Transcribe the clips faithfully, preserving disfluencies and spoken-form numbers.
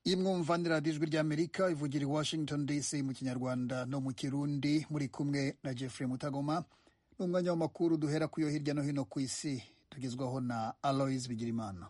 imwumva ni radiyo ijwi ry'amerika ivugira i washington dc mu kinyarwanda no mu kirundi. muri kumwe na Jeffrey Mutagoma. ni umwanya w'amakuru duhera kuyo hirya no hino ku isi tugezwaho na Aloys Bigirimana.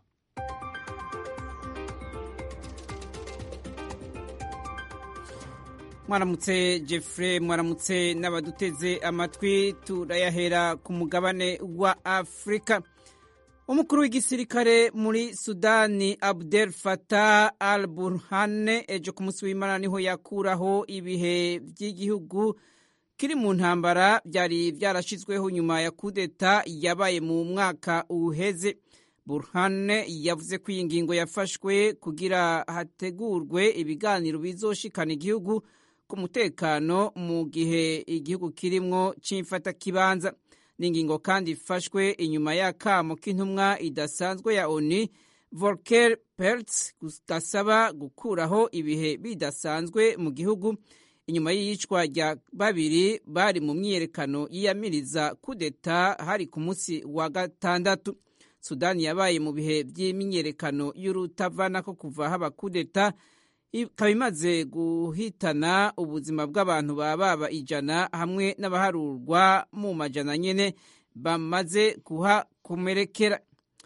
Mwaramutse Jeffrey, mwaramutse n'abaduteze amatwi. Turayahera ku mugabane wa Afrika. Umukuru w'igisirikare muri Sudani Abdel Fattah al-Burhan ejo ku munsi w'Imana niho yakuraho ibihe by'igihugu kiri mu ntambara byari byarashizweho nyuma ya kudeta yabaye mu mwaka uheze. Burhan yavuze ko iyi ngingo yafashwe kugira hategurwe ibiganiro bizoshikana igihugu ku mutekano mu gihe igihugu kirimwo c'imfata kibanza. N'ingingo kandi ifashwe inyuma y'akamo k'intumwa idasanzwe ya O N U Volker Perthes gasaba gukuraho ibihe bidasanzwe mu gihugu inyuma y'iyicwa rya babiri bari mu myiyerekano yiyamiriza kudeta hari ku munsi wa gatandatu. Sudani yabaye mu bihe by'imyiyerekano y'urutavanako kuva haba kudeta, ikaba imaze guhitana ubuzima bw'abantu baba ijana hamwe n'abaharurwa mu majana nyene bamaze kuhakomerekera.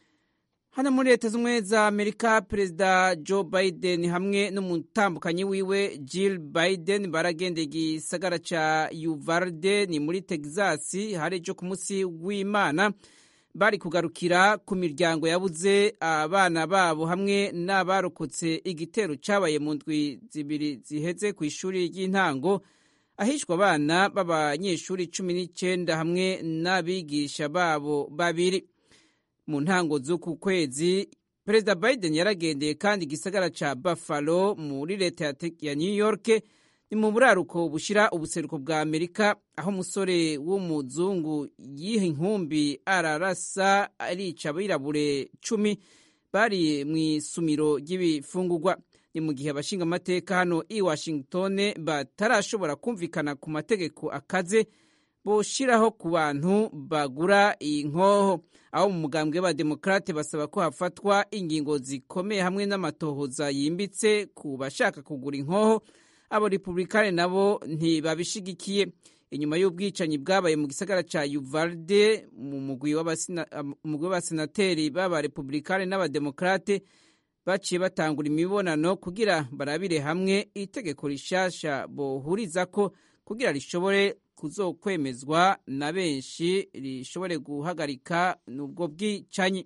Hano muri Leta Zunze za Amerika, Perezida Joe Biden hamwe n'umutambukanyi wiwe Jill Biden baragendeye igisagara ca Uvalde ni muri Texas hari ejo ku munsi w'Imana, bari kugarukira ku miryango yabuze abana babo hamwe n'abarokotse igitero cabaye mu ndwi zibiri ziheze ku ishuri ry'intango ahishwa abana b'abanyeshuri cumi n'icenda hamwe n'abigisha babo babiri. Mu ntango z'uku kwezi, Perezida Biden yaragendeye kandi igisagara ca Buffalo muri leta ya New York ni mu buraruko bushira ubuseruko bwa Amerika, aho umusore w'umuzungu yiha inkumbi ararasa arica abirabure cumi bari mw'isumiro ry'ibifungurwa. Ni mu gihe abashinga amateka hano i Washington batarashobora kumvikana ku mategeko akaze boshiraho ku bantu bagura inkoho, aho mu mugambwe w'abademokrate basaba ko hafatwa ingingo zikomeye hamwe n'amatohoza yimbitse ku bashaka kugura inkoho. Abo Republikani nabo ntibabishigikiye. Inyuma y'ubwicanyi bwabaye mu gisagara ca Uvalde, mu mugwi w'abasenateri b'aba Republikani n'abademokrate baciye batangura imibonano kugira barabire hamwe itegeko rishasha bohurizako kugira rishobore kuzokwemezwa na benshi, rishobore guhagarika n'ubwo bwicanyi.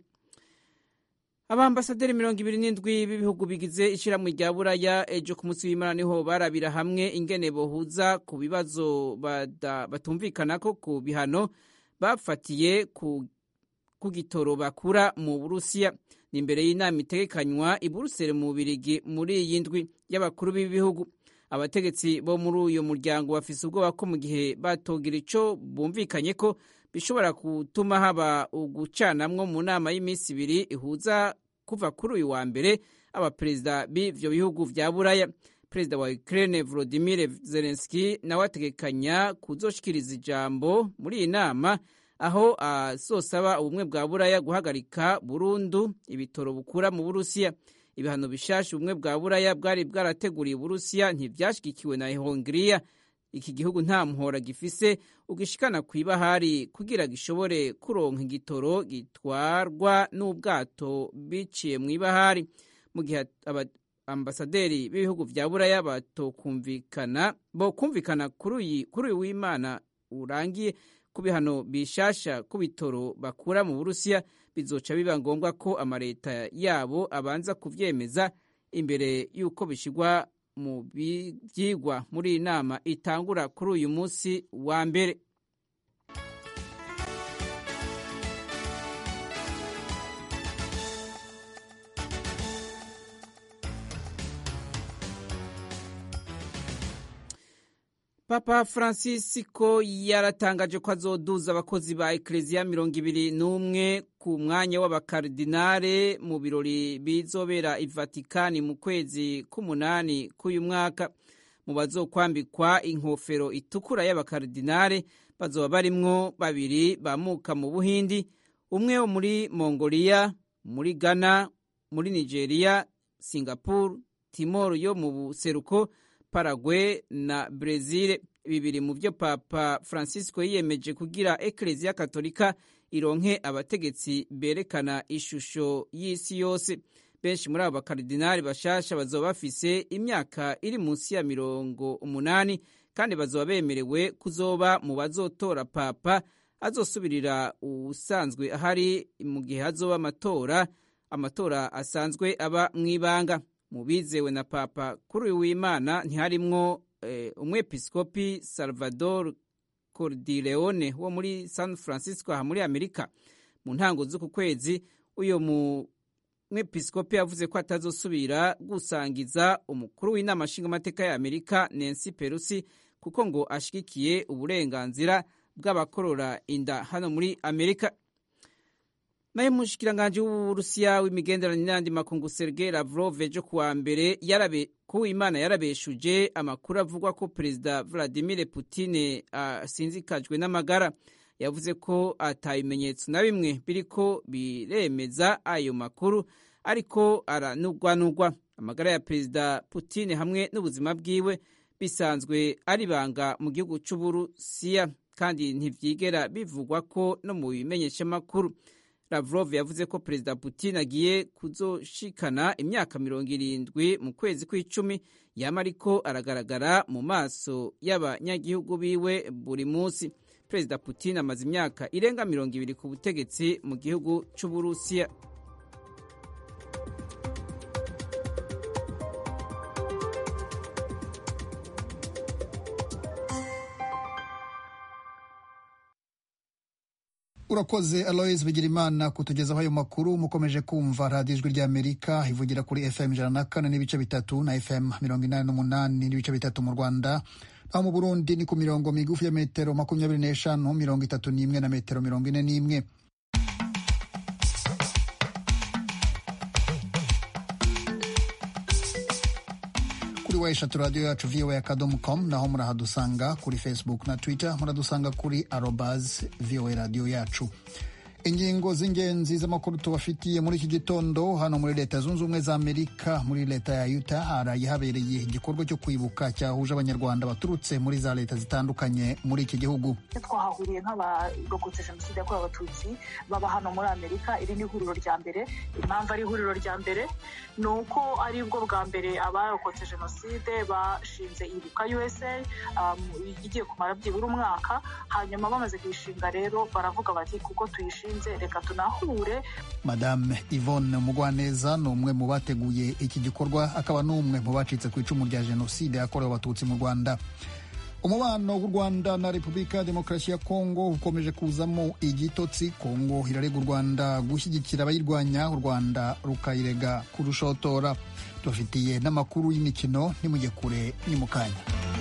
Abambasaderi mirongo ibiri n'indwi b'ibihugu bigize ishirahamwe rya Buraya ejo ku munsi w'Imana niho barabira hamwe ingene bohuza ku bibazo batumvikanako ku bihano bafatiye ku gitoro bakura mu Burusiya. Ni imbere y'inama itegekanywa i Buruseli mu Bubirigi muri iyi ndwi y'abakuru b'ibihugu. Abategetsi bo muri uyo muryango bafise ubwoba ko mu gihe batogira ico bumvikanye ko bishobora gutuma haba ugucanamwo mu nama y'imisi ibiri ihuza kuva kuri uyu wa mbere abaperezida b'ivyo bihugu vya Buraya. Perezida wa Ukraine Volodymyr Zelensky nawe ategekanya kuzoshikiriza ijambo muri iyi nama, aho azosaba ubumwe bwa Buraya guhagarika burundu ibitoro bukura mu Burusiya. Ibihano bishasha ubumwe bwa Buraya bwari bwarateguriye Burusiya ntivyashigikiwe na Hongria. Iki gihugu nta muhora gifise ugishikana kw'ibahari kugira gishobore kuronka igitoro gitwarwa n'ubwato biciye mw'ibahari. Mu gihe ambasaderi b'ibihugu vya Buraya batokumvikana bo kumvikana kuri uyu w'Imana urangiye ku bihano bishasha ku bitoro bakura mu Burusiya, bizoca biba ngombwa ko amareta yabo abanza kuvyemeza imbere y'uko bishigwa mu byigwa muri iyi nama itangura kuri uyu munsi wa mbere. Papa Francisco yaratangaje ko azoduza abakozi ba Ecclesia mirongo ibiri n'umwe ku mwanya w'abakardinale mu birori bizobera i Vatikani mu kwezi k'umunani k'uyu mwaka. Mu bazokwambikwa inkofero itukura y'abakardinale bazoba barimwo babiri bamuka mu Buhindi, umwe wo muri Mongolia, muri Ghana, muri Nigeria, Singapore, Timor yo mu buseruko, Paraguay na Brazil. Bibiri mu byo Papa Francisco yiyemeje kugira Eklezia Katolika ironke abategetsi berekana ishusho y'isi yose. Benshi muri abo bakardinali bashasha bazoba bafise imyaka iri munsi ya mirongo umunani kandi bazoba bemerewe kuzoba mu bazotora Papa azosubirira usanzwe ahari mu gihe hazoba amatora amatora asanzwe aba mw'ibanga. Mu bizewe na Papa kuri uyu w'Imana ntiharimwo eh, umwepiskopi Salvador Cordileone wo muri San Francisco aha muri Amerika. Mu ntango z'uku kwezi uyo mu mwepiskopi yavuze ko atazosubira gusangiza umukuru w'inama nshingamateka ya Amerika Nancy Pelosi kuko ngo ashigikiye uburenganzira bw'abakorora inda hano muri Amerika. Naye mushikiranganje w'Uburusiya w'imigenderanire n'andi makungu Sergei Lavrov ejo kuwa mbere yarabe ku Imana yarabeshuje amakuru avugwa ko Perezida Vladimir Putin asinzikajwe n'amagara. Yavuze ko atabimenyetso na bimwe biriko biremeza ayo makuru ariko aranugwanugwa. Amagara ya Perezida Putin hamwe n'ubuzima bwiwe bisanzwe ari banga mu gihugu c'Uburusiya kandi ntivyigera bivugwa ko no mu bimenyesha makuru. Lavrov yavuze ko Perezida Putin agiye kuzoshikana imyaka mirongo irindwi mu kwezi kw'icumi, yama ariko aragaragara mu maso y'abanyagihugu biwe buri munsi. Perezida Putin amaze imyaka irenga mirongo ibiri ku butegetsi mu gihugu c'Uburusiya. Urakoze Alois Bigirimana kutugezaho ayo makuru. Mukomeje kumva radiyo Ijwi ry'Amerika ivugira kuri F M ijana na kane n'ibice bitatu na F M mirongo inani n'umunani n'ibice bitatu mu Rwanda. Naho mu Burundi ni ku mirongo migufi ya metero makumyabiri n'eshanu, mirongo itatu n'imwe na metero mirongo ine n'imwe. Kuri weshatu radio yacu v o a akadomo com, naho murahadusanga kuri Facebook na Twitter, muradusanga kuri arobaz v o a radio yacu. Ingingo z'ingenzi z'amakuru tubafitiye muri iki gitondo. Hano muri Leta Zunze Ubumwe za Amerika, muri leta ya Utah, haraye habereye igikorwa cyo kwibuka cyahuje abanyarwanda baturutse muri za leta zitandukanye muri iki gihugu. Twahahuriye nk'abarokotse jenoside yakorewe abatutsi baba hano muri Amerika. Iri ni ihuriro rya mbere. Impamvu ari ihuriro rya mbere ni uko ari bwo bwa mbere abarokotse jenoside bashinze Ibuka U S A, um, igiye kumara byibura umwaka. Hanyuma bamaze kuyishinga rero baravuga bati kuko tuyishinze reka tunahure. Madame Yvonne Mugwaneza ni umwe mu bateguye iki gikorwa, akaba n'umwe mu bacitse ku icumu rya jenoside yakorewe abatutsi mu Rwanda. Umubano w'u Rwanda na Repubulika ya Demokarasi ya Kongo ukomeje kuzamo igitotsi. Kongo irarega u Rwanda gushyigikira abayirwanya, u Rwanda rukayirega kurushotora. Tubafitiye n'amakuru y'imikino, nimujye kure ni mu kanya.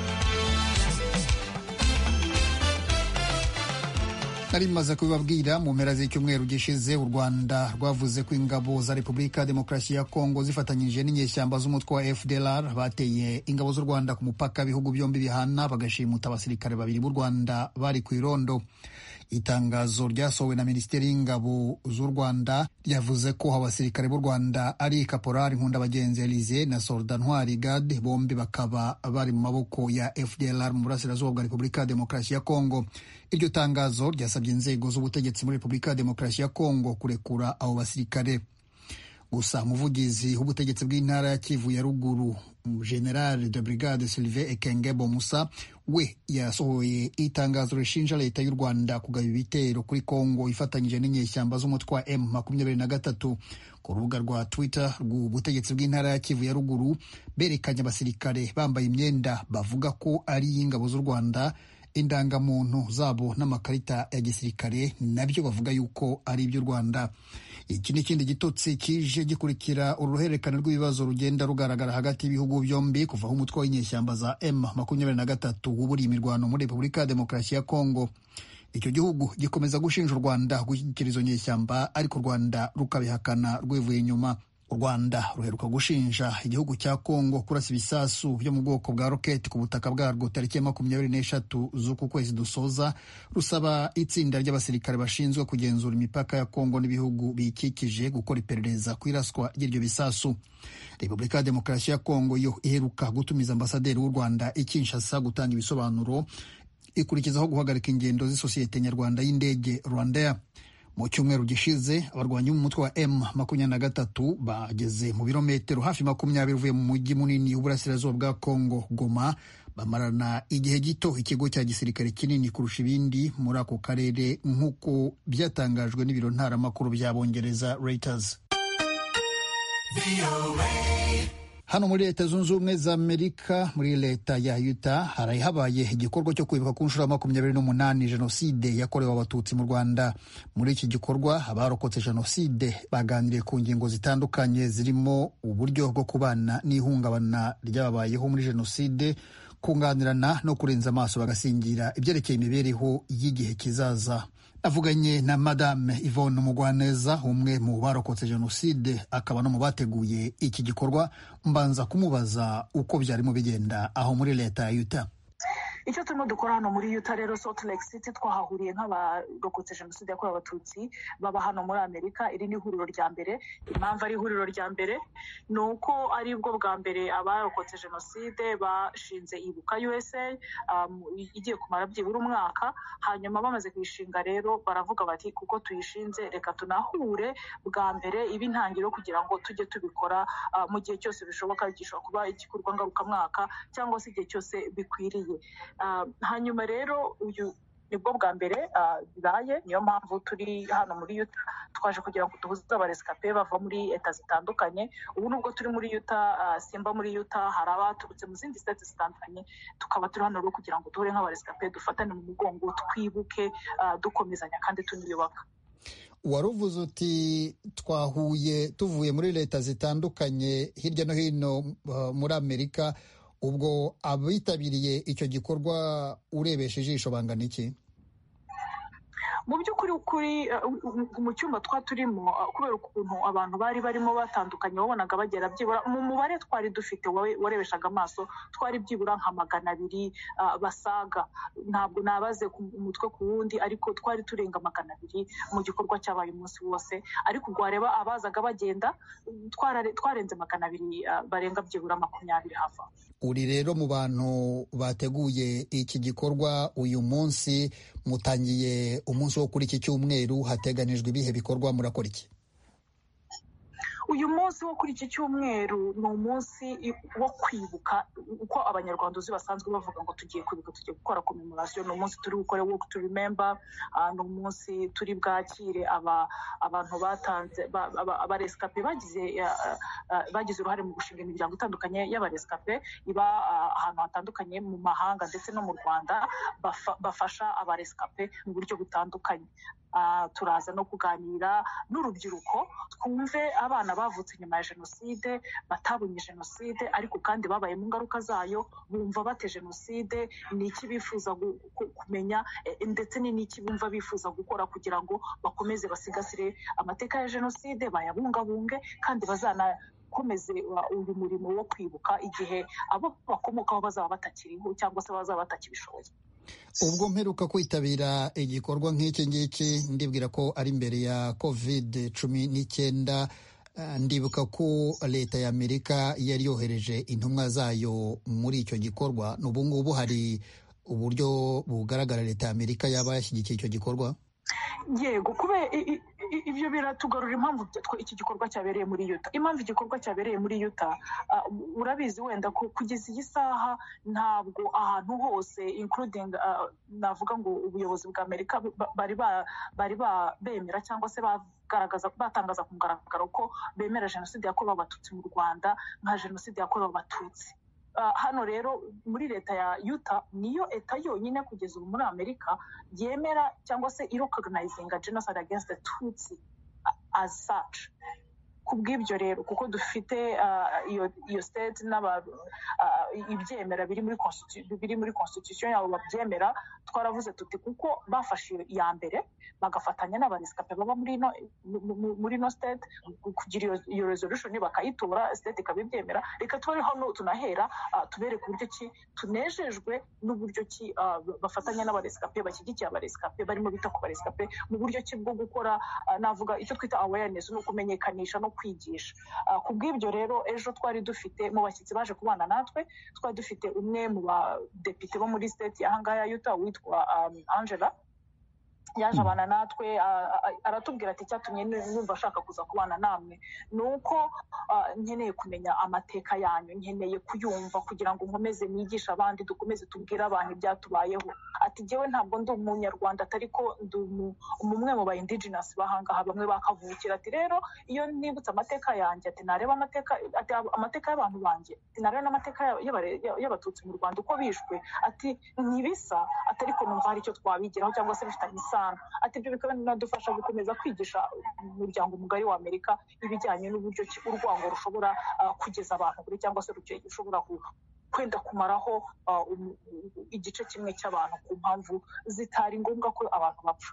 Nari maze kubibabwira mu mpera z'icyumweru gishize, u Rwanda rwavuze ko ingabo za Repubulika ya Demokarasi ya Kongo zifatanyije n'inyeshyamba z'umutwe wa F D L R bateye ingabo z'u Rwanda ku mupaka ibihugu byombi bihana, bagashimuta abasirikare babiri b'u Rwanda bari ku irondo. Itangazo ryasohowe na Minisiteri y'Ingabo z'u Rwanda ryavuze ko abasirikare b'u Rwanda ari Kaporari Nkundabagenzi Elise na Soldat Ntwari Gad, bombi bakaba bari mu maboko ya F D L R mu burasirazuba bwa Repubulika ya Demokarasi ya Kongo. Iryo tangazo ryasabye inzego z'ubutegetsi muri Repubulika ya Demokarasi ya Kongo kurekura abo basirikare. Gusa umuvugizi w'ubutegetsi bw'intara ya Kivu ya ruguru, General de Brigade Sylvain Ekengebo Musa, we yasohoye itangazo rishinja leta y'u Rwanda kugaba ibitero kuri Kongo ifatanyije n'inyeshyamba z'umutwe wa M makumyabiri na gatatu. Ku rubuga rwa Twitter rw'ubutegetsi bw'intara ya Kivu ya ruguru, berekanye abasirikare bambaye imyenda bavuga ko ari iy'ingabo z'u Rwanda, indangamuntu zabo n'amakarita ya gisirikare nabyo bavuga yuko ari iby'u Rwanda. Iki ni ikindi gitotsi kije gikurikira uruhererekane rw'ibibazo rugenda rugaragara hagati y'ibihugu byombi kuva aho umutwe w'inyeshyamba za M makumyabiri na gatatu wuburiye imirwano muri Repubulika ya Demokarasi ya Kongo. Icyo gihugu gikomeza gushinja u Rwanda gushyigikira izo nyeshyamba, ariko u Rwanda rukabihakana rwivuye inyuma. u Rwanda ruheruka gushinja igihugu cya Kongo kurasa ibisasu byo mu bwoko bwa roketi ku butaka bwarwo tariki ya makumyabiri n'eshatu z'uku kwezi dusoza, rusaba itsinda ry'abasirikare bashinzwe kugenzura imipaka ya Kongo n'ibihugu biyikikije gukora iperereza ku iraswa ry'iryo bisasu. Repubulika ya Demokarasi ya Kongo yo iheruka gutumiza ambasaderi w'u Rwanda i Kinshasa gutanga ibisobanuro, ikurikizaho guhagarika ingendo z'isosiyete nyarwanda y'indege Rwandair. Mu cyumweru gishize abarwanyi b'umutwe wa M makumyabiri na gatatu bageze mu birometero hafi makumyabiri uvuye mu mujyi munini w'uburasirazuba bwa Kongo, Goma, bamarana igihe gito ikigo cya gisirikare kinini kurusha ibindi muri ako karere, nk'uko byatangajwe n'ibiro ntaramakuru by'Abongereza Reuters. Hano muri Leta Zunze Ubumwe za Amerika, muri leta ya Utah, hari habaye igikorwa cyo kwibuka ku nshuro ya makumyabiri n'umunani jenoside yakorewe abatutsi mu Rwanda. Muri iki gikorwa abarokotse jenoside baganiriye ku ngingo zitandukanye zirimo uburyo bwo kubana n'ihungabana ryababayeho muri jenoside, kunganirana no kurenza amaso bagasingira ibyerekeye imibereho y'igihe kizaza. Avuganye na Madame Yvonne Mugwaneza, umwe mu barokotse jenoside akaba no mu bateguye iki gikorwa, mbanza kumubaza uko byarimo bigenda aho muri leta ya Utah. Icyo turimo dukora hano muri Utah rero, Salt Lake City, twahahuriye nk'abarokotse jenoside yakorewe abatutsi baba hano muri Amerika. Iri ni ihuriro rya mbere. Impamvu ari ihuriro rya mbere ni uko ari bwo bwa mbere abarokotse jenoside bashinze Ibuka U S A, um, igiye kumara byibura umwaka. Hanyuma bamaze kuyishinga rero baravuga bati kuko tuyishinze reka tunahure bwa mbere ibi ntangiro kugira ngo tujye tubikora uh, mu gihe cyose bishoboka, gishobora kuba igikorwa ngarukamwaka cyangwa se igihe cyose bikwiriye. Uh, hanyuma rero uyu nibwo bwa mbere bibaye, uh, niyo mpamvu turi hano muri Utah, twaje kugira ngo duhuze abaresikape bava muri leta zitandukanye. Ubu nubwo turi muri Utah, uh, simba muri Utah, hari abaturutse mu zindi state zitandukanye, tukaba turi hano rero kugira ngo duhure nk'abaresikape, dufatane mu mugongo, twibuke, uh, dukomezanya kandi tuniyubaka. Waruvuze uti twahuye tuvuye muri leta zitandukanye hirya no hino uh, muri Amerika. Ubwo abitabiriye icyo gikorwa urebesha ijisho bangana iki? Mu by'ukuri kuri mu cyumba twa turimo, kubera ukuntu abantu bari barimo batandukanye, wabonaga bagera byibura mu mubare twari dufite warebeshaga amaso, twari byibura nka magana abiri uh, basaga. Ntabwo nabaze ku mutwe ku wundi, ariko twari turenga magana abiri mu gikorwa cyabaye umunsi wose. Ariko ubwo wareba abazaga bagenda, twarenze magana abiri, uh, barenga byibura makumyabiri hafa. Uri rero mu bantu bateguye iki gikorwa. Uyu munsi mutangiye umunsi wo kuri iki cyumweru, hateganijwe ibihe bikorwa, murakora iki? Uyu munsi wo kuri iki cyumweru ni umunsi wo kwibuka, uko abanyarwanda uzi basanzwe bavuga ngo tugiye kwibuka, tugiye gukora commemoration. Ni umunsi turi gukora walk to remember, uh, ni umunsi turi bwakire aba abantu batanze abaresikape bagize uh, uh, bagize uruhare mu gushinga imiryango itandukanye y'abaresikape iba uh, ahantu hatandukanye mu mahanga ndetse no mu Rwanda, bafa, bafasha abaresikape mu buryo butandukanye. Uh, turaza no kuganira n'urubyiruko, twumve abana bavutse nyuma ya jenoside, batabonye jenoside ariko kandi babaye mu ngaruka zayo, bumva bate jenoside, ni iki bifuza kumenya, ndetse ni n'iki bumva bifuza gukora kugira ngo bakomeze basigasire amateka ya jenoside, bayabungabunge kandi bazana komeze uyu murimo wo kwibuka igihe abo bakomokaho bazaba batakiriho cyangwa se bazaba batakibishoboye. Ubwo mperuka kwitabira igikorwa nk'iki ngiki, ndibwira ko ari mbere ya covid cumi n'icyenda. Ndibuka ko leta ya Amerika yari yohereje intumwa zayo muri icyo gikorwa. N'ubu ngubu hari uburyo bugaragara leta ya Amerika yaba yashyigikiye icyo gikorwa? Yego, kubera ibyo biratugarura impamvu iki gikorwa cyabereye muri Utah. Impamvu igikorwa cyabereye muri Utah, uh, urabizi wenda ko kugeza iyi saha ntabwo ahantu hose including uh, navuga ngo ubuyobozi bwa Amerika bari ba bari ba bemera cyangwa se bagaragaza batangaza ku mugaragaro ko bemera jenoside yakorewe abatutsi mu Rwanda nka jenoside yakorewe abatutsi. Uh, hano rero muri leta ya Utah niyo eta yonyine kugeza ubu muri Amerika yemera cyangwa se recognizing genocide against the Tutsi as such. Kubw'ibyo rero kuko dufite iyo uh, iyo state n'aba uh, ibyemera biri muri constitution biri muri constitution yabo babyemera, twaravuze tuti kuko bafashe iya mbere bagafatanya n'abarescape baba muri no muri no state kugira iyo resolution bakayitora state ikabibyemera, reka tubari hano tunahera uh, tubereka uburyo ki tunejejwe n'uburyo ki uh, bafatanya n'abarescape bashyigikiye abarescape barimo bita ku barescape mu buryo ki bwo gukora uh, navuga icyo twita awareness no kumenyekanisha no kwigisha. Uh, kubw'ibyo rero ejo twari dufite mu bashyitsi baje kubana natwe, twari dufite umwe mu badepite bo muri state y'ahangaya Utah witwa um, Angela yaje abana natwe aratubwira ati cyatumye numva ashaka kuza kubana namwe nuko nkeneye kumenya amateka yanyu, nkeneye kuyumva kugira ngo nkomeze nigisha abandi, dukomeze tubwira abantu ibyatubayeho. Ati jewe ntabwo ndi umunyarwanda ariko ndi umwe mu ba indigenous bahanga bamwe bakavukira. Ati rero iyo nibutse amateka yanjye ati nareba amateka ati amateka y'abantu banje ati nareba n'amateka y'abatutsi mu Rwanda uko bishwe ati ntibisa ati ariko numva hari icyo twabigiraho cyangwa se bifitanye ati ibyo bikaba binadufasha gukomeza kwigisha umuryango mugari wa Amerika ibijyanye n'uburyo urwango rushobora uh, kugeza abantu kuri cyangwa se rushobora kwenda kumaraho uh, um, igice kimwe cy'abantu ku mpamvu zitari ngombwa ko abantu bapfa.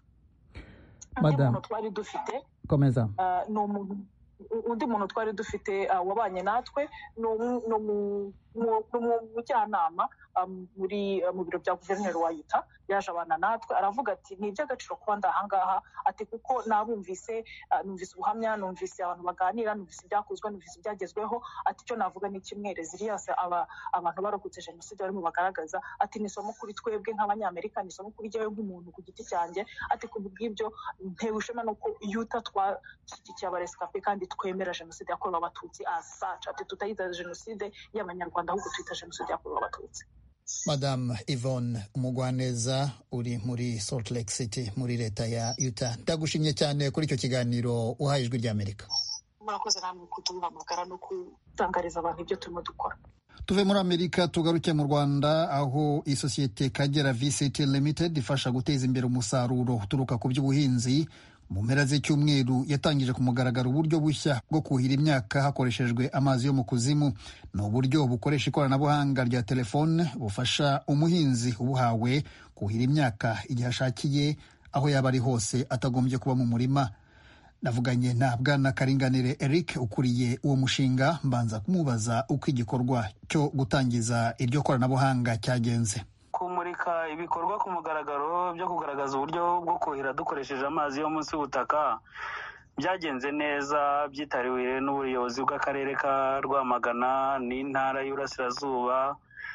Madam twari dufite komeza uh, no mu undi muntu twari dufite uh, wabanye natwe no no mujyanama muri mu biro bya guverineri wa Utah yaje abana natwe aravuga ati ni iby'agaciro kuba ndahangaha ati kuko nabumvise uh, numvise ubuhamya, numvise abantu baganira, numvise ibyakozwe, numvise ibyagezweho. Ati cyo navuga ni kimwe resilience aba abantu barokotse jenoside barimo bagaragaza. Ati ni somo kuri twebwe nk'abanyamerika, ni somo kuri jewe nk'umuntu ku giti cyanjye. Ati kubw'ibyo ntewe ishema nuko Utah twashyigikiye abarescape kandi twemera jenoside yakorewe abatutsi as such. Ati tutayita jenoside y'abanyarwanda ahubwo twita jenoside yakorewe abatutsi. Madame Yvonne Umugwaneza uri muri Salt Lake City muri leta ya Utah, ndagushimye cyane kuri icyo kiganiro uhaye Ijwi ry'Amerika. Murakoze namwe kuduhamagara no kutangariza abantu ibyo turimo dukora. Tuve muri Amerika tugaruke mu Rwanda aho isosiyete Kagera V C T Limited ifasha guteza imbere umusaruro uturuka ku by'ubuhinzi mu mpera z'icyumweru yatangije ku mugaragaro uburyo bushya bwo kuhira imyaka hakoreshejwe amazi yo mu kuzimu. Ni uburyo bukoresha ikoranabuhanga rya telefone bufasha umuhinzi ubuhawe kuhira imyaka igihe ashakiye aho yaba ari hose atagombye kuba mu murima. Navuganye na Bwana Karinganire Eric ukuriye uwo mushinga, mbanza kumubaza uko igikorwa cyo gutangiza iryo koranabuhanga cyagenze. Kumurika ibikorwa ku mugaragaro byo kugaragaza uburyo bwo kuhira dukoresheje amazi yo munsi y'ubutaka byagenze neza, byitariwe n'ubuyobozi bw'akarere ka Rwamagana n'intara y'Uburasirazuba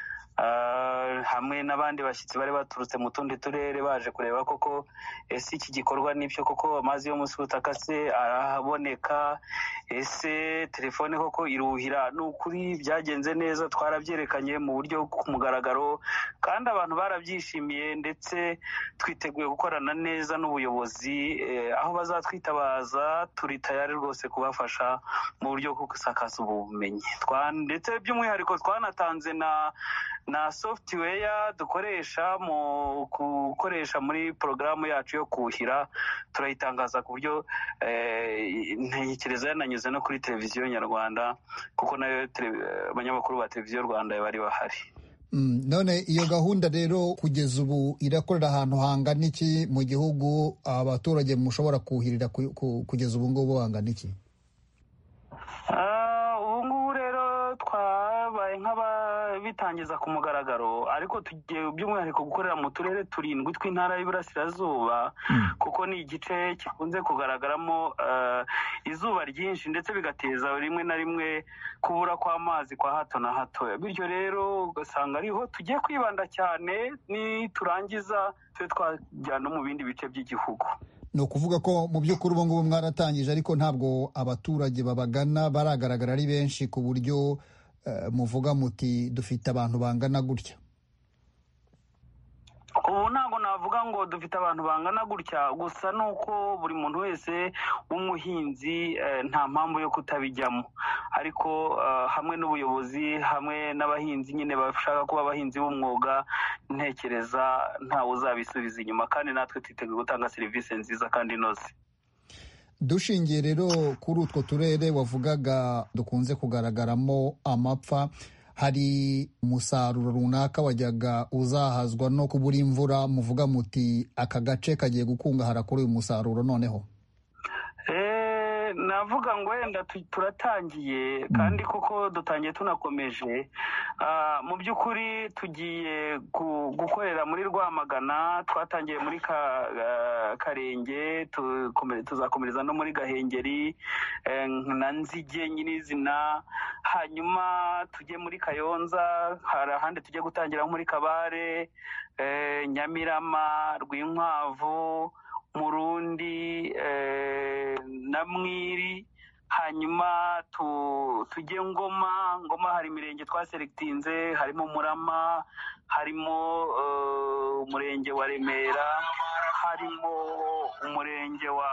Uh, hamwe n'abandi bashyitsi bari baturutse mu tundi turere baje kureba koko ese iki gikorwa nibyo koko amazi yo munsi y'ubutaka se arahaboneka, ese telefone koko iruhira. N'ukuri byagenze neza, twarabyerekanye mu buryo ku mugaragaro kandi abantu barabyishimiye, ndetse twiteguye gukorana neza n'ubuyobozi eh, aho bazatwitabaza turi tayari rwose kubafasha mu buryo bwo gusakaza ubumenyi. Ndetse by'umwihariko twanatanze na na software dukoresha mu gukoresha muri porogaramu yacu yo kuhira, turayitangaza ku buryo eh, ntekereza yananyuze no kuri televiziyo nyarwanda kuko nayo abanyamakuru ba televiziyo Rwanda bari bahari. Mm, none iyo gahunda rero kugeza ubu irakorera ahantu hangana iki mu gihugu? Abaturage mushobora kuhirira ku, ku, kugeza ubu ngubu hangana iki? Uh, ubu ngubu rero twabaye nk'ababitangiza ku mugaragaro, ariko tugiye by'umwihariko gukorera mu turere turindwi tw'intara y'Iburasirazuba mm. kuko ni igice gikunze kugaragaramo uh, izuba ryinshi ndetse bigateza rimwe na rimwe kubura kw'amazi kwa hato na hato. Bityo rero ugasanga ariho tugiye kwibanda cyane, ni turangiza twe twajyana mu bindi bice by'igihugu. Ni ukuvuga ko mu by'ukuri ubu ngubu mwaratangije, ariko ntabwo abaturage babagana baragaragara ari benshi ku buryo uh, muvuga muti dufite abantu bangana gutya? Ubu ntabwo navuga ngo dufite abantu bangana gutya, gusa nuko buri muntu wese w'umuhinzi eh, nta mpamvu yo kutabijyamo, ariko uh, hamwe n'ubuyobozi hamwe n'abahinzi nyine bashaka kuba abahinzi b'umwuga, ntekereza ntawe uzabisubiza inyuma, kandi natwe twiteguye gutanga serivisi nziza kandi inoze. Dushingiye rero kuri utwo turere wavugaga dukunze kugaragaramo amapfa, hari umusaruro runaka wajyaga uzahazwa no kubura imvura, muvuga muti aka gace kagiye gukungahara kuri uyu musaruro noneho? navuga ngo wenda turatangiye kandi koko dutangiye tunakomeje. Mu by'ukuri tugiye gukorera muri Rwamagana, twatangiye muri Karenge, tuzakomereza no muri Gahengeri na Nzige nyirizina, hanyuma tujye muri Kayonza, hari ahandi tujye gutangira muri Kabare, Nyamirama, Rwinkwavu, Murundi na Mwiri, hanyuma tujye Ngoma. Ngoma hari imirenge twaselectinze, harimo Murama, harimo umurenge wa Remera, harimo umurenge wa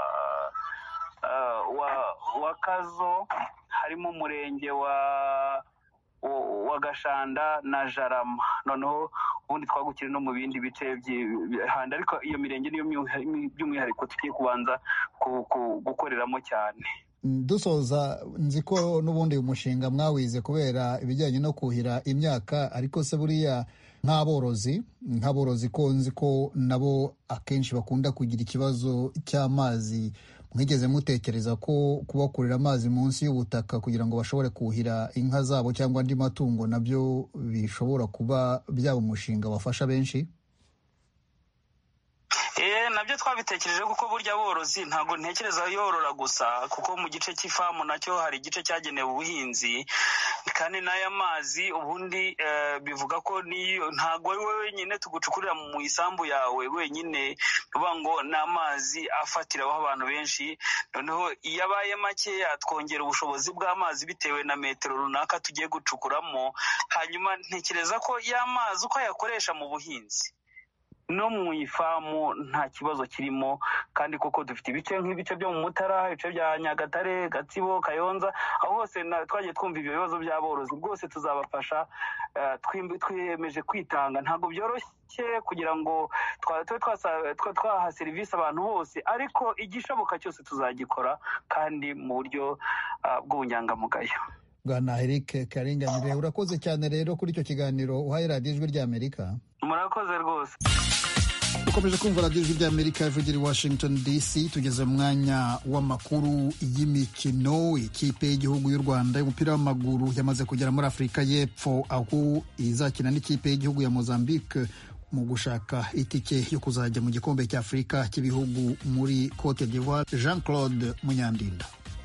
wa wa Kazo, harimo umurenge wa wa Gashanda na Jarama. Noneho ubundi twagukira no mu bindi bice by'ahandi, ariko iyo mirenge niyo by'umwihariko tugiye kubanza gukoreramo cyane. Dusoza, nzi ko n'ubundi umushinga mwawize kubera ibijyanye no kuhira imyaka, ariko se buriya nk'aborozi nk'aborozi ko nzi ko nabo akenshi bakunda kugira ikibazo cy'amazi, mwigeze mutekereza ko kubakurira amazi munsi y'ubutaka kugira ngo bashobore kuhira inka zabo cyangwa andi matungo nabyo bishobora kuba byaba umushinga wafasha benshi? Eh nabyo twabitekereje kuko burya aborozi ntago ntekereza yorora gusa, kuko mu gice cy'ifamu nacyo hari igice cyagenewe ubuhinzi, kandi n'aya mazi ubundi uh, bivuga ko ni ntago wowe wenyine tugucukurira mu isambu yawe wenyine, uvuga ngo n'amazi afatiraho abantu benshi. Noneho iyo abaye make twongera ubushobozi bw'amazi bitewe na metero runaka tugiye gucukuramo, hanyuma ntekereza ko y'amazi uko yakoresha mu buhinzi no mu ifamu nta kibazo kirimo. Kandi koko dufite ibice nk'ibice byo mu Mutara, ibice bya Nyagatare, Gatsibo, Kayonza, aho hose twagiye twumva ibyo bibazo by'aborozi. Rwose tuzabafasha, twiyemeje kwitanga. Ntabwo byoroshye kugira ngo twaha serivisi abantu bose, ariko igishoboka cyose tuzagikora kandi mu buryo bw'ubunyangamugayo. Bwana Eric Karinganire, urakoze cyane rero kuri icyo kiganiro uhaye radiyo Ijwi ry'Amerika. Murakoze rwose. Dukomeje kumva radiyo Ijwi ry'Amerika ivugira i Washington D C. Tugeze mu mwanya w'amakuru y'imikino. Ikipe y'igihugu y'u Rwanda y'umupira w'amaguru yamaze kugera muri Afurika y'Epfo, aho izakina n'ikipe y'igihugu ya Mozambique mu gushaka itike yo kuzajya mu gikombe cya Afurika cy'ibihugu muri Cote d'Ivoire. Jean Claude Munyandinda.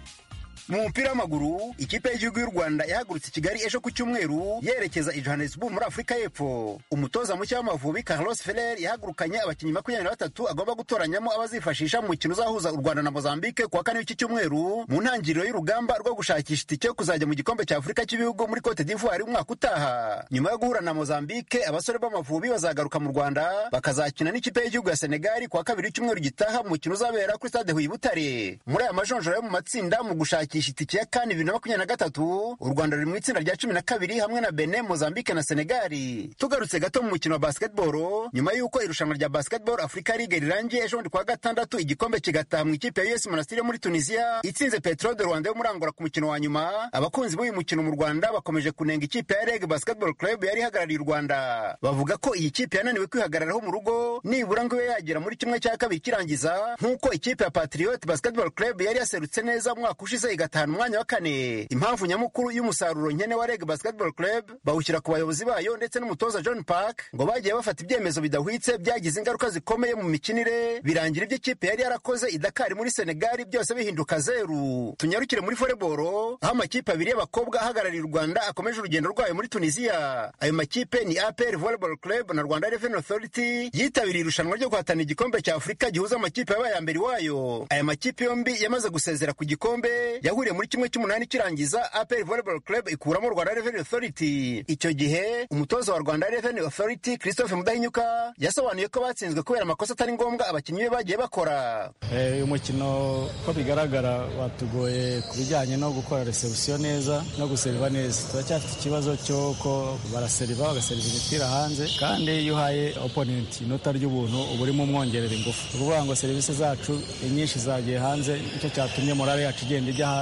Mu mupira w'amaguru, ikipe y'igihugu y'u Rwanda yahagurutse Kigali ejo ku cyumweru yerekeza i Johannesburg muri Afurika y'Epfo. Umutoza mushya w'Amavubi Carlos Ferrer yahagurukanye abakinnyi makumyabiri na batatu agomba gutoranyamo abazifashisha mu mukino uzahuza u Rwanda na Mozambique kuwa kane w'iki cyumweru, mu ntangiriro y'urugamba rwo gushakisha itike yo kuzajya mu gikombe cya Afurika cy'ibihugu muri Cote d'Ivoire umwaka utaha. Nyuma yo guhura na Mozambique, abasore b'Amavubi bazagaruka mu Rwanda bakazakina n'ikipe y'igihugu ya Senegal kuwa kabiri w'icyumweru gitaha mu mukino uzabera kuri Stade Huye Butare. Muri aya majonjora yo mu matsinda mu gushakisha itike ya kane bibiri na makumyabiri na gatatu, u Rwanda ruri mu itsinda rya cumi na kabiri hamwe na Benin, Mozambique na Senegal. Tugarutse gato mu mukino wa basketball, nyuma y'uko irushanwa rya Basketball Africa League rirangiye ejo ndi kwa gatandatu, igikombe kigataha mu ikipe ya U S Monastir yo muri Tunisia itsinze Petro de Rwanda yo muri Angola ku mukino wa nyuma. Abakunzi b'uyu mukino mu Rwanda bakomeje kunenga ikipe ya Reg Basketball Club yari ihagarariye u Rwanda. Bavuga ko iyi kipe yananiwe kwihagararaho mu rugo nibura ngo ibe yagera muri kimwe cya kabiri kirangiza, nk'uko ikipe ya Patriot Basketball Club yari yaserutse neza mwaka ushize igatahana umwanya wa kane. Impamvu nyamukuru y'umusaruro nkene wa Reg Basketball Club bawushyira ku bayobozi bayo ndetse n'umutoza John Park, ngo bagiye bafata ibyemezo bidahwitse byagize ingaruka zikomeye mu mikinire, birangira ibyo ikipe yari yarakoze i Dakar muri Senegal byose bihinduka zeru. Tunyarukire muri volleyball, aho amakipe abiri y'abakobwa ahagarariye u Rwanda akomeje urugendo rwayo muri Tunisia. Ayo makipe ni A P R Volleyball Club na Rwanda Revenue Authority yitabiriye irushanwa ryo guhatana igikombe cya Afurika gihuza amakipe yabaye mbere wayo. Aya makipe yombi yamaze gusezera ku gikombe, yahuriye muri kimwe cy'umunani kirangiza A P R Volleyball Club ikuramo Rwanda Revenue Authority. Icyo gihe umutoza wa Rwanda Revenue Authority Christophe Mudahinyuka yasobanuye ko batsinzwe kubera amakosa atari ngombwa abakinnyi be bagiye bakora. Eh uyu mukino ko bigaragara watugoye ku bijyanye no gukora reception neza no guseriva neza. Turacyafite ikibazo cyo ko baraseriva bagaseriva imipira hanze, kandi iyo uhaye opponent inota ry'ubuntu uba urimo umwongerera ingufu. Kuvuga ngo serivisi zacu inyinshi zagiye hanze, icyo cyatumye morale yacu igenda ijya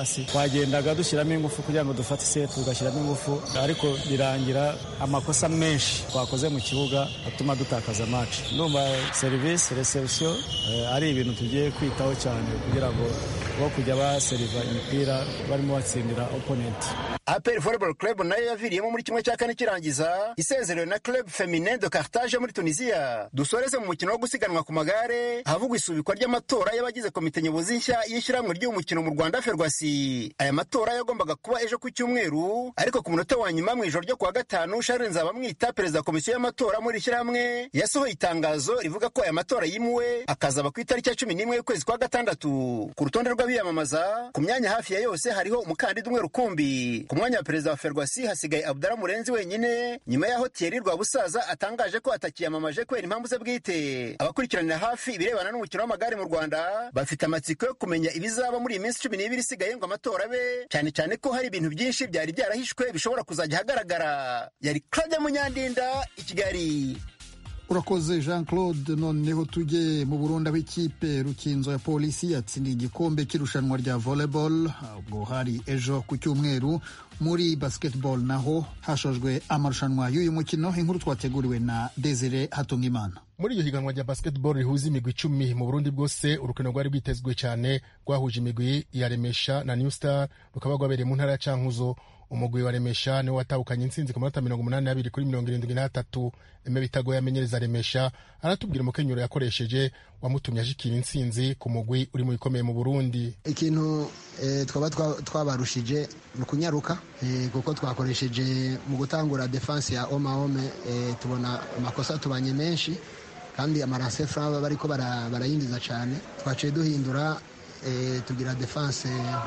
hasi twagendaga dushyiramo ingufu kugira ngo dufate iseti tugashyiramo ingufu ariko birangira amakosa menshi twakoze mu kibuga atuma dutakaza match. Ndumva service reception eh, ari ibintu tugiye kwitaho cyane kugira ngo bo kujya baseriva imipira barimo batsindira opponent. A P R Volleyball Club nayo yaviriyemo muri kimwe cya kane kirangiza isezerewe na Club Feminin de Carthage muri Tunisia. Dusoreze mu mukino wo gusiganwa ku magare havugwa isubikwa ry'amatora y'abagize komite nyobozi nshya y'ishyirahamwe ry'umukino mu Rwanda Ferwasi. Aya matora yagombaga kuba ejo ku cyumweru ariko ku munota wa nyuma mu ijoro ryo kuwa gatanu Charles Nzabamwita perezida wa komisiyo y'amatora muri ishyirahamwe yasohoye itangazo rivuga ko aya matora yimuwe akazaba ku itariki ya cumi n'imwe y'ukwezi kwa gatandatu. Ku rutonde rw'abiyamamaza ku myanya hafi ya yose hariho umukandida umwe rukumbi. Ku mwanya wa perezida wa Ferwasi hasigaye Abdallah Murenzi wenyine nyuma y'aho Thierry Rwabusaza atangaje ko atakiyamamaje kubera impamvu ze bwite. Abakurikiranira hafi ibirebana n'umukino w'amagare mu Rwanda bafite amatsiko yo kumenya ibizaba muri iyi minsi cumi n'ibiri isigaye ngo amatora abe, cyane cyane ko hari ibintu byinshi byari byarahishwe bishobora kuzajya hagaragara. Yari Claude Munyandinda i Kigali. Urakoze Jean Claude. Noneho tujye mu Burundi aho ikipe Rukinzo ya polisi yatsindiye igikombe cy'irushanwa rya volleyball ubwo hari ejo ku cyumweru. Muri basketball naho hashojwe amarushanwa y'uyu mukino. Inkuru twateguriwe na Desire Hatungimana. Muri iyo higanwa rya basketball rihuza imigwi icumi mu Burundi bwose, urukino rwari rwitezwe cyane rwahuje imigwi ya Remesha na New Star rukaba rwabereye mu ntara ya Cankuzo. Umugwi wa Remesha niwe watahukanye intsinzi ku manota mirongo umunani n'abiri kuri mirongo irindwi n'atatu. Eme Bitago yamenyereza Remesha aratubwira umukenyero yakoresheje wamutumye ashikira intsinzi ku mugwi uri mu ikomeye mu Burundi. Ikintu e, twaba twabarushije mu kunyaruka e, kuko twakoresheje mu gutangura defense ya Oma Ome e, tubona amakosa tubanye menshi kandi amarase fraba bariko barayindiza cyane. Twaciye duhindura e, tugira defense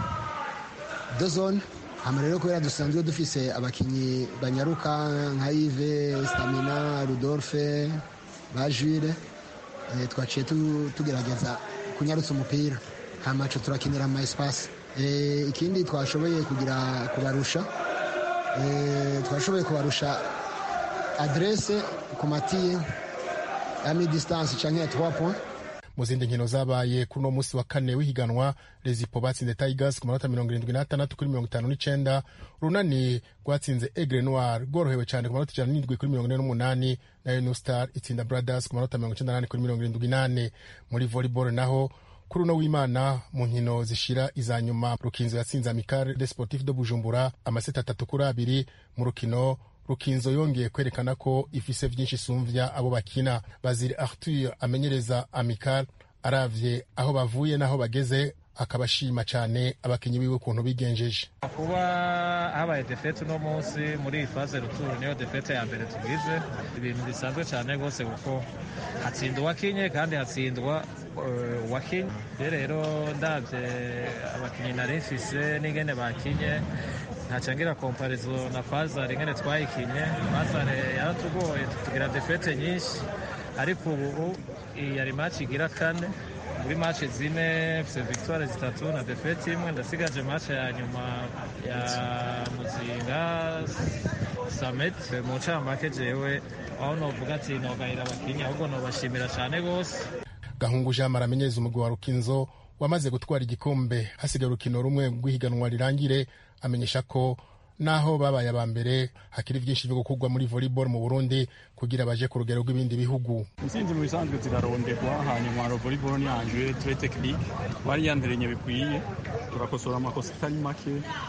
de zone. Hama rero kubera dusanzwe dufise abakinyi banyaruka nka Yves, Stamina, Rudolphe, Bajure e, twaciye tugerageza kunyarutsa umupira hama cyo turakinira ama espace. E, ikindi twashoboye kugira kubarusha e, twashoboye kubarusha adresse ku matiye ya mid distance canke ya trois points. Mu zindi nkino zabaye kuri uno munsi wa kane w'ihiganwa Rezipo batsinze Tigers ku manota mirongo irindwi n'atandatu kuri mirongo itanu n'icenda. Runani rwatsinze Aigle Noir rworohewe cyane ku manota ijana n'indwi kuri mirongo ine n'umunani. Nayo New Star itsinda Brothers ku manota mirongo icenda n'ane kuri mirongo irindwi n'ane. Muri volleyball naho kuri uno w'Imana mu nkino zishira iza nyuma Rukinzo yatsinze Amical des Sportifs de Bujumbura amaseta atatu kuri abiri. Mu rukino Rukinzo yongeye kwerekana ko ifise vyinshi sumvya abo bakina. Baziri Arthur amenyereza Amical aravye aho bavuye naho bageze akabashima cyane abakinyi biwe kuntu bigenjeje. Kuba habaye defete no munsi muri phase ruturu niyo defete ya mbere tugize ibintu bisanzwe cyane gose kuko hatsindwa kinye kandi hatsindwa uh, wakinye. Rero ndavye abakinyi narifise n'ingene bakinye ntacyangira comparaison na Fazare ingene twayikinye. Fazare yaratugoye tugira defete nyinshi ariko ubu yari match igira kane. Muri match zine fise victoire zitatu na defete imwe. Ndasigaje match ya nyuma ya Muzinga Summit mu camake jewe aho novuga ati nogahira abakinyi ahubwo nobashimira cyane gose. Gahungu Jean maramenyeza umugwi wa Rukinzo wamaze gutwara igikombe hasigaye urukino rumwe rw'ihiganwa rirangire. Amenyesha ko naho babaye abambere hakiri byinshi byo gukugwa muri volleyball mu Burundi kugira baje ku rugero rw'ibindi bihugu. Intsinzi mu bisanzwe ziraronderwa hanyuma volleyball ni yanje très technique bari yanderenya bikwiye turakosora amakosa atari make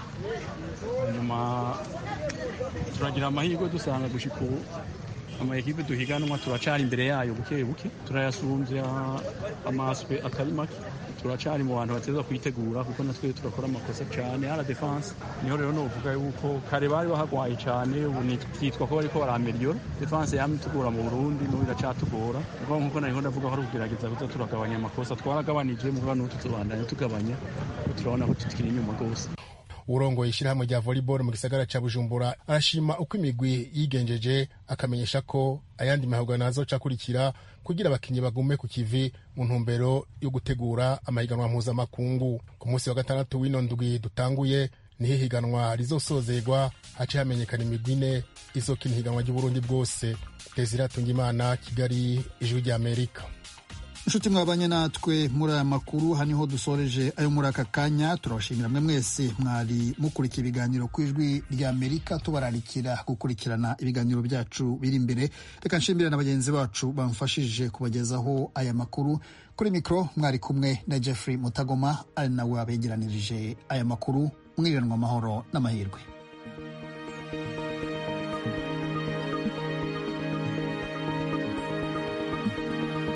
hanyuma turagira amahirwe dusanga gushika ama ekipe duhiganwa turacari imbere yayo buke buke turayasumbya amaspe atari make turacari mu bantu bateza kwitegura kuko natwe turakora amakosa cyane ara defense. Niho rero novuga yuko kare bari bahagwaye cyane ubu nitwa ko bariko barameliora defense yamitugora mu Burundi no iracatugora kuko nkuko nariho ndavuga ko rugerageza kuza turagabanya amakosa twaragabanije mu bantu tutubandanye tugabanya turabona ko tutikiri inyuma gose. Urongoye ishyirahamwe rya volleyball mu gisagara ca Bujumbura arashima uko imigwi yigenjeje akamenyesha ko ayandi mahiganwa azoca kurikira kugira abakinyi bagume ku kivi mu ntumbero yo gutegura amahiganwa mpuzamakungu. Ku munsi wa gatandatu w'ino ndwi dutanguye niho ihiganwa rizosozegwa hace hamenyekana imigwi ine izokina ihiganwa ry'Uburundi bwose. Desire Hatungimana, Kigali, Ijwi ry'Amerika. inshuti mwabanye natwe muri aya makuru, aha niho dusoreje ayo muri aka kanya. turabashimira mwe mwese mwari mukurikiye ibiganiro ku ijwi rya Amerika, tubararikira gukurikirana ibiganiro byacu biri imbere. Reka nshimire na bagenzi bacu bamfashije kubagezaho aya makuru. Kuri mikoro mwari kumwe na Jeffrey Mutagoma, ari nawe wabegeranirije aya makuru. Mwiranwa amahoro n'amahirwe.